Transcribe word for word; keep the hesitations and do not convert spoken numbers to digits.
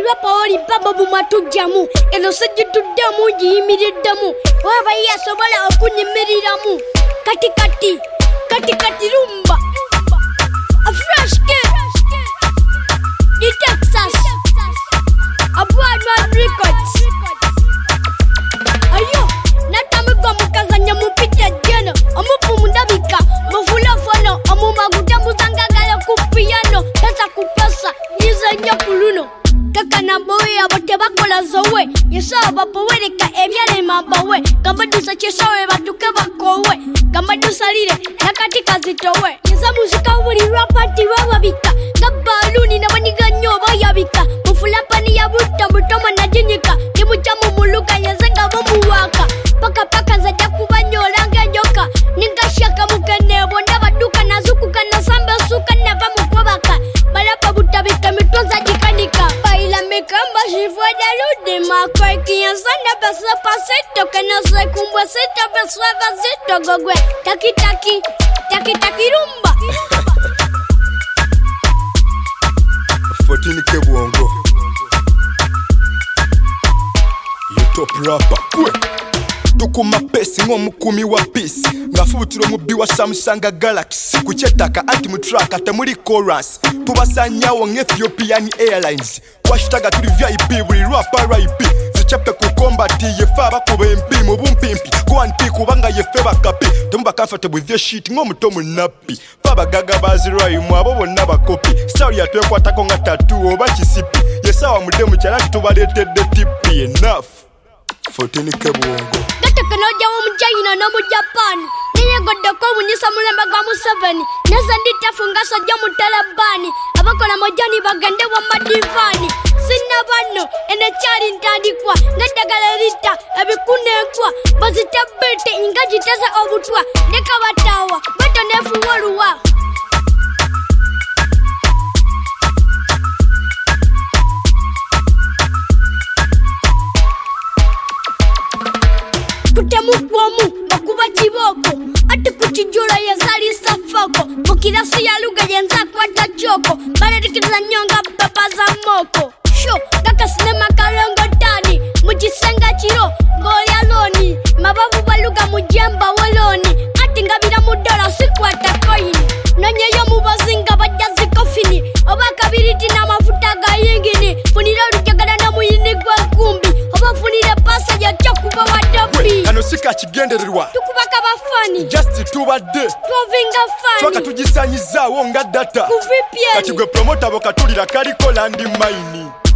lwapa oli baba bumatujjamu eno sejjituddamu giyimiriddamu waba yasobola okunyimiriramu kati kati kati kati rumba a fresh kid the Texas a Broadway Records ayo natamugo mukazanya mupita jeno omupu mundabika mufulofono omumaguta muzangagala ku piano pesa ku pesa yizanya kuluno kaka na boy abote bakola zowe yesaba powereka ebyalema bawe gamadusa chesowe batuke bakowe gamadusalire nakati kazitowe yesa muzika buli rapati babika gabaluni nabaniganyo bayabika mufulapani ya buta mutoma na jinyika nimuchamu muluka yezenga bomuwaka paka paka zaja kubanyola ngajoka ningashaka mukenebo ndabaduka nazukuka nasamba suka nava mukobaka balapa butabika mitonza jikanika baila mekamba jivwada lude makweki yansana basa pasito kana se kumbwa sita beswa vazito gogwe taki taki taki taki rumba fourteen Kebwongo you top rapper kwe tukuma pesi ng'omukumi wa peace ngafubutiro mubbi wa Samsung Galaxy kuchetaka anti mutraka temuli chorus tubasanyawo ng'Ethiopian Airlines kwashitaga tuli V I P buli rapper R I P zichape ku combat yefa bakuba empi mu bumpimpi ko anti kubanga yefe bakapi temba kafate with the shit ng'omutomu nappi babagaga bazirwayi mu abo bonna bakopi story atwekwatako nga tattoo oba kisipi yesawa mudemu kyalati tubaletedde tipi enough fourteen Kebwongo gatekanoja wo mu China no mu Japan niye godoko munisa mulemba gwa mu seven neza nditafunga soja mu Talabani abakola mojani bagande wa madivani sinna bano ene chali ntandikwa ndagala lita ebikunekwa bazitabete ingajiteza obutwa ndeka batawa bato nefu woluwa Kutemukwomu bakuba kiboko ati kuchijula yazali safako mukirasi ya lugha yenza kwata choko baradikiza nyonga papa za moko sho kaka sinema kalongo tani mujisenga chiro ngoya loni mababu baluga mujamba woloni ati ngabira mudola sikwata koini nanyeyo mubazinga bajazi kofini oba kabiriti na mafuta ga yingini funira lujagala na muyini gwa kumbi oba funira pasa ya chokuba wadabuli kano sika kigendererwa tukubaka bafani just tubadde twovinga fani twaka tujisanyizawo nga data kuvipyeni kati gwe promoter bokatulira kaliko landi maini